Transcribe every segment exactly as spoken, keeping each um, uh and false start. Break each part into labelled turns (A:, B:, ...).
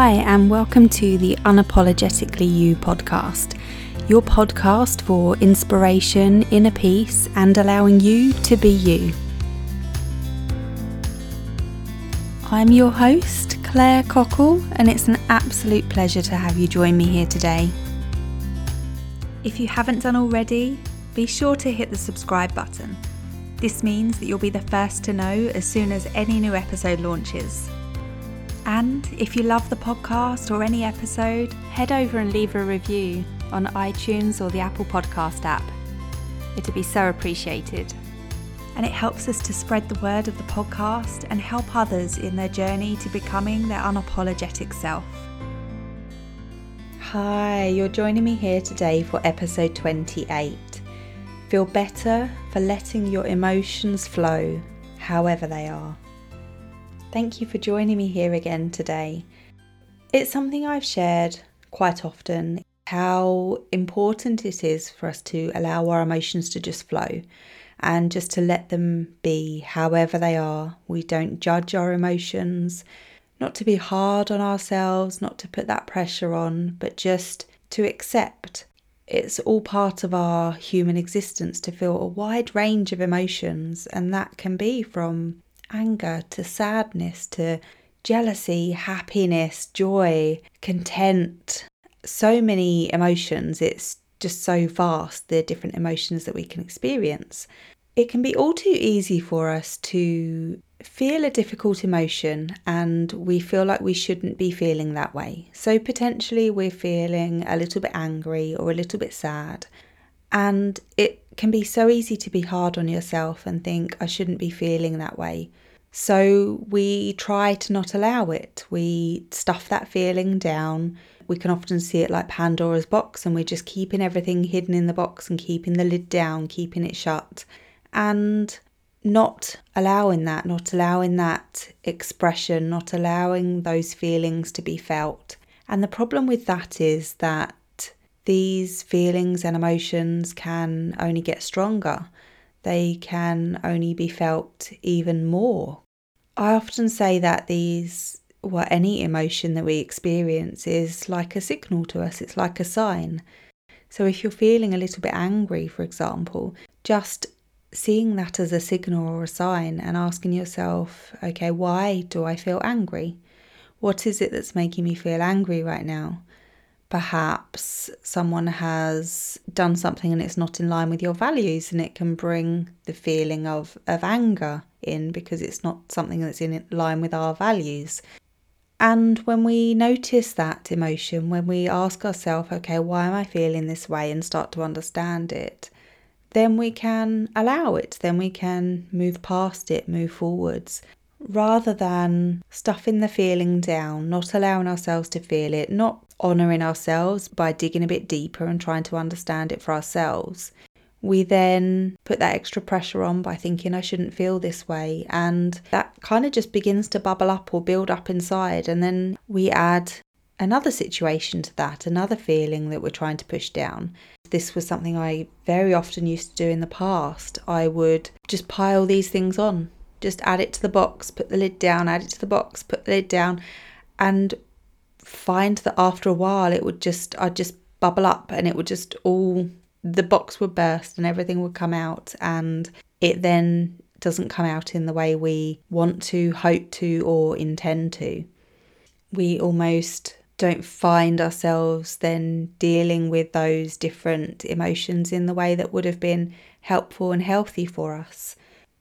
A: Hi, and welcome to the Unapologetically You podcast, your podcast for inspiration, inner peace, and allowing you to be you. I'm your host, Claire Cockle, and it's an absolute pleasure to have you join me here today. If you haven't done already, be sure to hit the subscribe button. This means that you'll be the first to know as soon as any new episode launches. And if you love the podcast or any episode, head over and leave a review on iTunes or the Apple Podcast app. It'd be so appreciated. And it helps us to spread the word of the podcast and help others in their journey to becoming their unapologetic self. Hi, you're joining me here today for episode twenty-eight. Feel better for letting your emotions flow, however they are. Thank you for joining me here again today. It's something I've shared quite often, how important it is for us to allow our emotions to just flow and just to let them be however they are. We don't judge our emotions, not to be hard on ourselves, not to put that pressure on, but just to accept. It's all part of our human existence to feel a wide range of emotions, and that can be from anger to sadness to jealousy, happiness, joy, content. So many emotions. It's just so vast, the different emotions that we can experience. It can be all too easy for us to feel a difficult emotion and we feel like we shouldn't be feeling that way. So potentially we're feeling a little bit angry or a little bit sad, and it can be so easy to be hard on yourself and think, I shouldn't be feeling that way. So we try to not allow it. We stuff that feeling down. We can often see it like Pandora's box, and we're just keeping everything hidden in the box and keeping the lid down, keeping it shut, and not allowing that, not allowing that expression, not allowing those feelings to be felt. And the problem with that is that these feelings and emotions can only get stronger. They can only be felt even more. I often say that these, well, any emotion that we experience is like a signal to us. It's like a sign. So if you're feeling a little bit angry, for example, just seeing that as a signal or a sign and asking yourself, okay, why do I feel angry? What is it that's making me feel angry right now? Perhaps someone has done something and it's not in line with your values, and it can bring the feeling of, of anger in because it's not something that's in line with our values. And when we notice that emotion, when we ask ourselves, okay, why am I feeling this way, and start to understand it, then we can allow it, then we can move past it, move forwards, rather than stuffing the feeling down, not allowing ourselves to feel it, not honouring ourselves by digging a bit deeper and trying to understand it for ourselves. We then put that extra pressure on by thinking I shouldn't feel this way, and that kind of just begins to bubble up or build up inside, and then we add another situation to that, another feeling that we're trying to push down. This was something I very often used to do in the past. I would just pile these things on, just add it to the box, put the lid down, add it to the box, put the lid down, and find that after a while it would just, I'd just bubble up, and it would just all, the box would burst and everything would come out, and it then doesn't come out in the way we want to, hope to, or intend to. We almost don't find ourselves then dealing with those different emotions in the way that would have been helpful and healthy for us.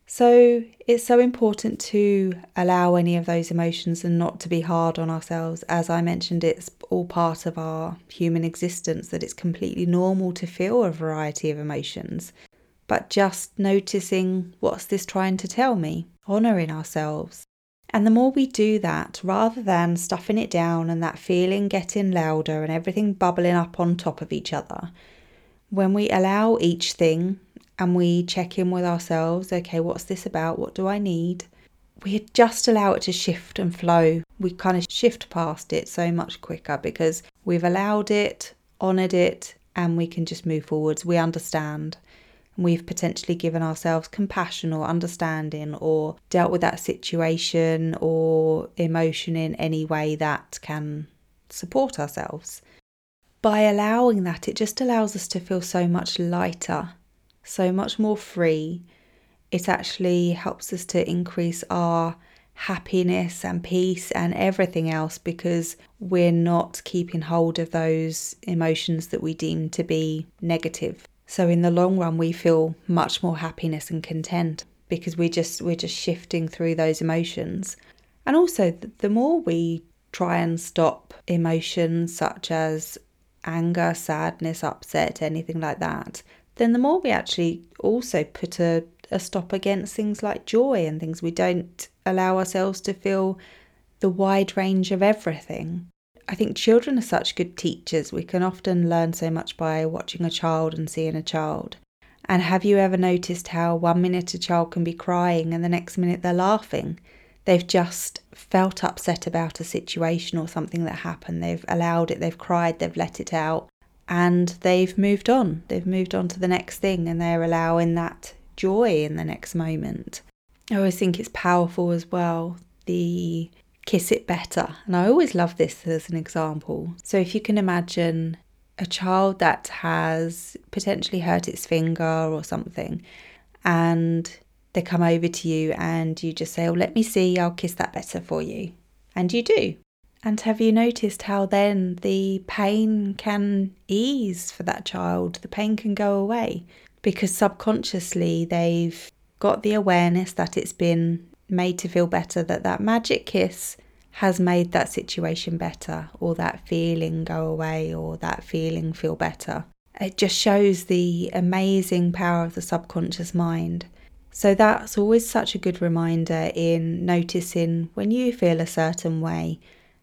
A: So it's so important to allow any of those emotions and not to be hard on ourselves. As I mentioned, it's all part of our human existence, that it's completely normal to feel a variety of emotions. But just noticing, what's this trying to tell me? Honouring ourselves. And the more we do that, rather than stuffing it down and that feeling getting louder and everything bubbling up on top of each other, when we allow each thing and we check in with ourselves, okay, what's this about? What do I need? We just allow it to shift and flow. We kind of shift past it so much quicker because we've allowed it, honoured it, and we can just move forwards. We understand. We've potentially given ourselves compassion or understanding, or dealt with that situation or emotion in any way that can support ourselves. By allowing that, it just allows us to feel so much lighter, so much more free. It actually helps us to increase our happiness and peace and everything else, because we're not keeping hold of those emotions that we deem to be negative. So in the long run, we feel much more happiness and content because we just we're just shifting through those emotions. And also, the more we try and stop emotions such as anger, sadness, upset, anything like that, then the more we actually also put a, a stop against things like joy and things. We don't allow ourselves to feel the wide range of everything. I think children are such good teachers. We can often learn so much by watching a child and seeing a child. And have you ever noticed how one minute a child can be crying and the next minute they're laughing? They've just felt upset about a situation or something that happened. They've allowed it, they've cried, they've let it out, and they've moved on. They've moved on to the next thing, and they're allowing that joy in the next moment. I always think it's powerful as well, the kiss it better. And I always love this as an example. So if you can imagine a child that has potentially hurt its finger or something, and they come over to you and you just say, oh, let me see, I'll kiss that better for you. And you do. And have you noticed how then the pain can ease for that child? The pain can go away because subconsciously they've got the awareness that it's been made to feel better, that that magic kiss has made that situation better, or that feeling go away, or that feeling feel better. It just shows the amazing power of the subconscious mind. So that's always such a good reminder in noticing when you feel a certain way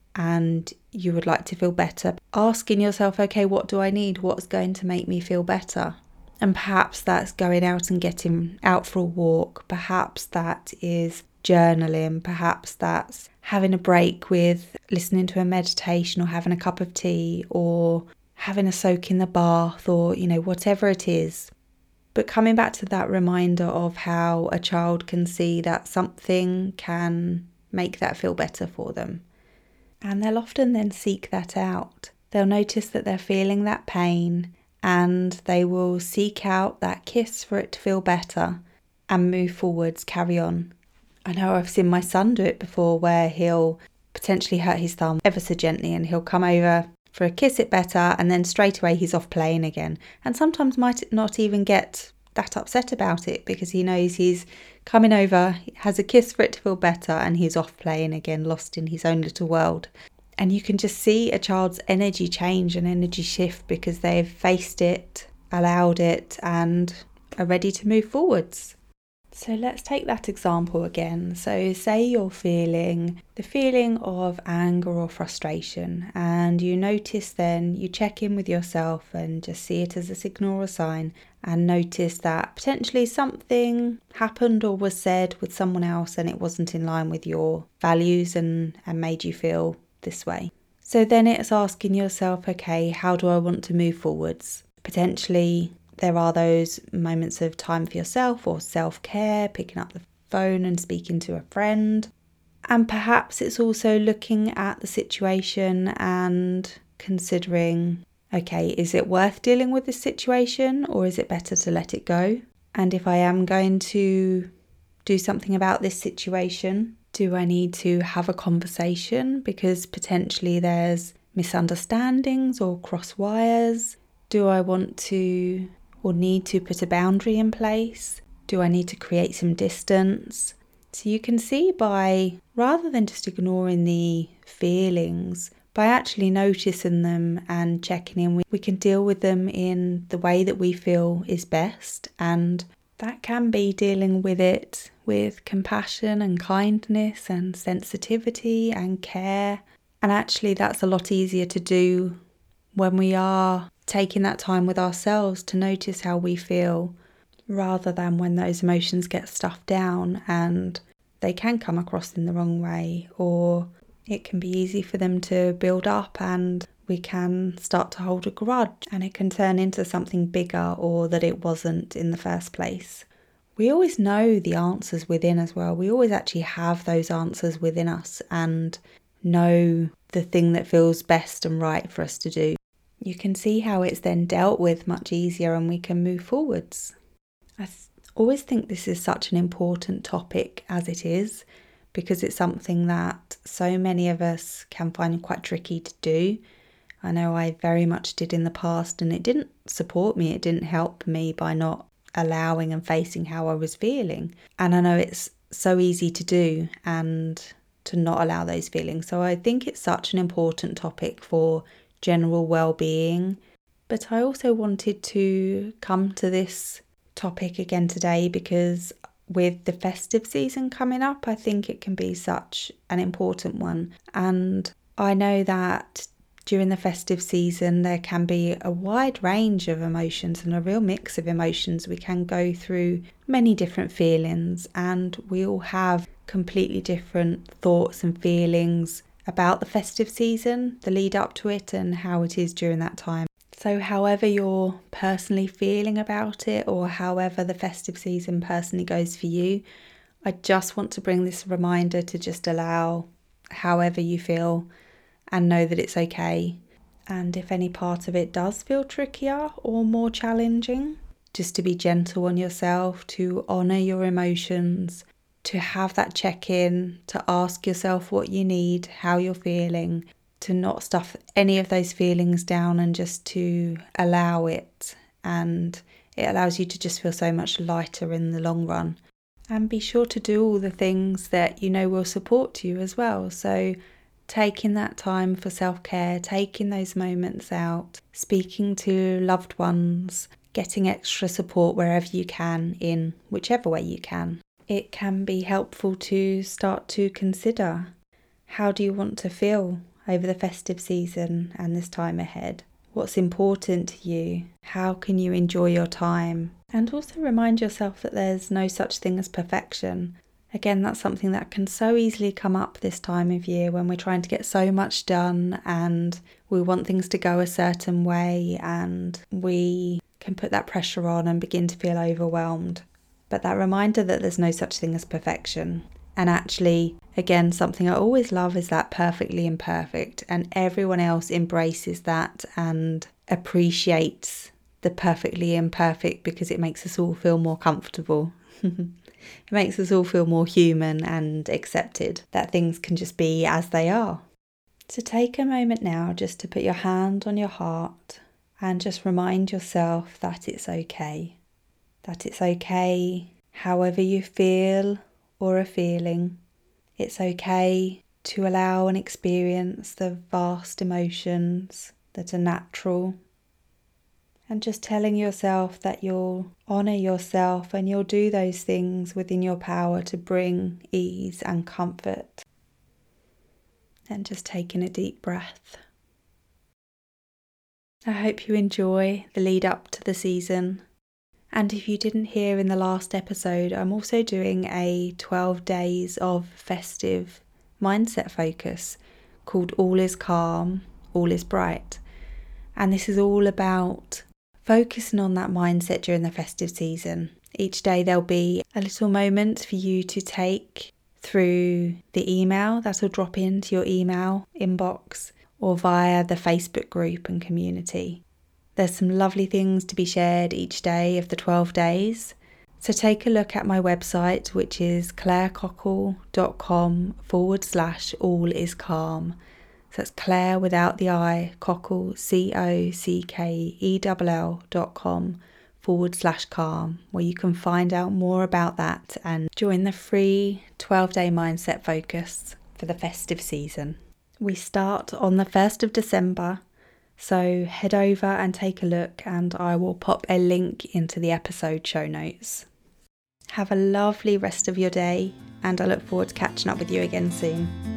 A: and you would like to feel better, asking yourself, okay, what do I need? What's going to make me feel better? And perhaps that's going out and getting out for a walk. Perhaps that is journaling. Perhaps that's having a break with listening to a meditation, or having a cup of tea, or having a soak in the bath, or, you know, whatever it is. But coming back to that reminder of how a child can see that something can make that feel better for them. And they'll often then seek that out. They'll notice that they're feeling that pain, and they will seek out that kiss for it to feel better and move forwards, carry on. I know I've seen my son do it before, where he'll potentially hurt his thumb ever so gently and he'll come over for a kiss it better, and then straight away he's off playing again. And sometimes might not even get that upset about it because he knows he's coming over, has a kiss for it to feel better, and he's off playing again, lost in his own little world. And you can just see a child's energy change and energy shift because they've faced it, allowed it, and are ready to move forwards. So let's take that example again. So say you're feeling the feeling of anger or frustration, and you notice then, you check in with yourself and just see it as a signal or a sign, and notice that potentially something happened or was said with someone else and it wasn't in line with your values and, and made you feel this way. So then it's asking yourself, okay, how do I want to move forwards? Potentially there are those moments of time for yourself or self-care, picking up the phone and speaking to a friend. And perhaps it's also looking at the situation and considering, okay, is it worth dealing with this situation, or is it better to let it go? And if I am going to do something about this situation, do I need to have a conversation because potentially there's misunderstandings or cross wires? Do I want to or need to put a boundary in place? Do I need to create some distance? So you can see, by rather than just ignoring the feelings, by actually noticing them and checking in, we, we can deal with them in the way that we feel is best. And that can be dealing with it with compassion and kindness and sensitivity and care. And actually that's a lot easier to do when we are taking that time with ourselves to notice how we feel, rather than when those emotions get stuffed down and they can come across in the wrong way, or it can be easy for them to build up and we can start to hold a grudge and it can turn into something bigger, or that it wasn't in the first place. We always know the answers within as well. We always actually have those answers within us, and know the thing that feels best and right for us to do. You can see how it's then dealt with much easier and we can move forwards. I th- always think this is such an important topic as it is, because it's something that so many of us can find quite tricky to do. I know I very much did in the past, and it didn't support me, it didn't help me by not allowing and facing how I was feeling. And I know it's so easy to do and to not allow those feelings. So I think it's such an important topic for general well-being. But I also wanted to come to this topic again today because with the festive season coming up, I think it can be such an important one. And I know that during the festive season, there can be a wide range of emotions and a real mix of emotions. We can go through many different feelings, and we all have completely different thoughts and feelings about the festive season, the lead up to it, and how it is during that time. So however you're personally feeling about it, or however the festive season personally goes for you, I just want to bring this reminder to just allow however you feel and know that it's okay. And if any part of it does feel trickier or more challenging, just to be gentle on yourself, to honour your emotions, to have that check-in, to ask yourself what you need, how you're feeling, to not stuff any of those feelings down and just to allow it. And it allows you to just feel so much lighter in the long run. And be sure to do all the things that you know will support you as well. So taking that time for self-care, taking those moments out, speaking to loved ones, getting extra support wherever you can in whichever way you can. It can be helpful to start to consider, how do you want to feel over the festive season and this time ahead? What's important to you? How can you enjoy your time? And also remind yourself that there's no such thing as perfection. Again, that's something that can so easily come up this time of year when we're trying to get so much done and we want things to go a certain way, and we can put that pressure on and begin to feel overwhelmed. But that reminder that there's no such thing as perfection. And actually, again, something I always love is that perfectly imperfect, and everyone else embraces that and appreciates the perfectly imperfect because it makes us all feel more comfortable. It makes us all feel more human and accepted, that things can just be as they are. So take a moment now just to put your hand on your heart and just remind yourself that it's okay. That it's okay however you feel or are feeling. It's okay to allow and experience the vast emotions that are natural. And just telling yourself that you'll honour yourself and you'll do those things within your power to bring ease and comfort. And just taking a deep breath. I hope you enjoy the lead up to the season. And if you didn't hear in the last episode, I'm also doing a twelve days of festive mindset focus called All is Calm, All is Bright. And this is all about focusing on that mindset during the festive season. Each day there'll be a little moment for you to take through the email that'll drop into your email inbox or via the Facebook group and community. There's some lovely things to be shared each day of the twelve days. So take a look at my website, which is clairecockle.com forward slash all is calm. So that's Claire without the I, Cockle, C O C K E L L dot com forward slash calm, where you can find out more about that and join the free twelve-day mindset focus for the festive season. We start on the first of December, so head over and take a look, and I will pop a link into the episode show notes. Have a lovely rest of your day, and I look forward to catching up with you again soon.